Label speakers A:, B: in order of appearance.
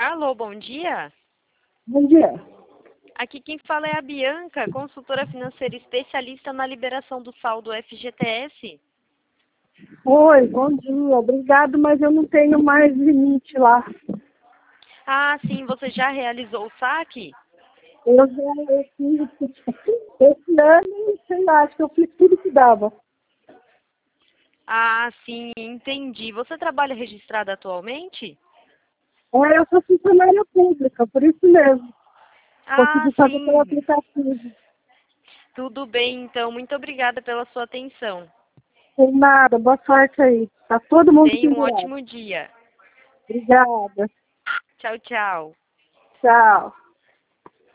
A: Alô, bom dia.
B: Bom dia.
A: Aqui quem fala é a Bianca, consultora financeira especialista na liberação do saldo FGTS.
B: Oi, bom dia. Obrigado, mas eu não tenho mais limite lá.
A: Ah, sim, você já realizou o saque?
B: Eu fiz esse ano, sei lá, acho que eu fiz tudo que dava.
A: Ah, sim, entendi. Você trabalha registrada atualmente?
B: Eu sou funcionária pública, por isso mesmo.
A: Ah,
B: Consegui fazer pelo
A: sim.
B: aplicativo.
A: Tudo bem, então. Muito obrigada pela sua atenção.
B: Sem nada, boa sorte aí. Tá todo mundo
A: Tenha um
B: pendurado.
A: ótimo dia.
B: Obrigada.
A: Tchau, tchau.
B: Tchau.